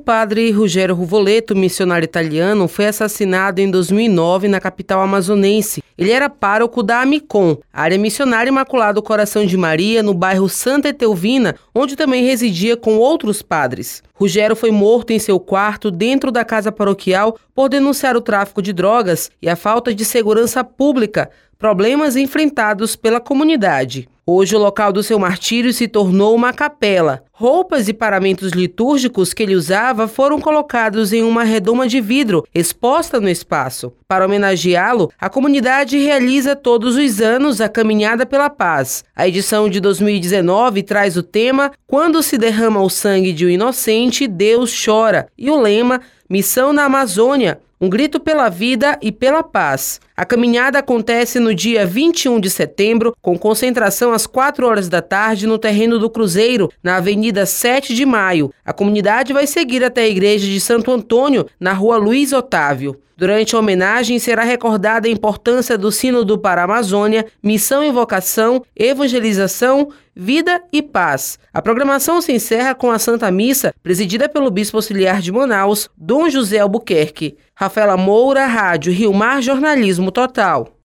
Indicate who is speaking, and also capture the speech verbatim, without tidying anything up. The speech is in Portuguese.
Speaker 1: padre Ruggiero Ruvoletto, missionário italiano, foi assassinado em dois mil e nove na capital amazonense. Ele era pároco da Amicom, área missionária Imaculado Coração de Maria, no bairro Santa Etelvina, onde também residia com outros padres. Ruggiero foi morto em seu quarto dentro da casa paroquial por denunciar o tráfico de drogas e a falta de segurança pública, problemas enfrentados pela comunidade. Hoje, o local do seu martírio se tornou uma capela. Roupas e paramentos litúrgicos que ele usava foram colocados em uma redoma de vidro, exposta no espaço. Para homenageá-lo, a comunidade realiza todos os anos a Caminhada pela Paz. A edição de dois mil e dezenove traz o tema Quando se derrama o sangue de um inocente, Deus chora, e o lema Missão na Amazônia, um grito pela vida e pela paz. A caminhada acontece no dia vinte e um de setembro, com concentração às quatro horas da tarde no terreno do Cruzeiro, na Avenida sete de maio. A comunidade vai seguir até a Igreja de Santo Antônio, na Rua Luiz Otávio. Durante a homenagem, será recordada a importância do Sínodo para a Amazônia, missão e vocação, evangelização, vida e paz. A programação se encerra com a Santa Missa, presidida pelo Bispo Auxiliar de Manaus, Dom José Albuquerque. Rafaela Moura, Rádio Rio Mar Jornalismo Total.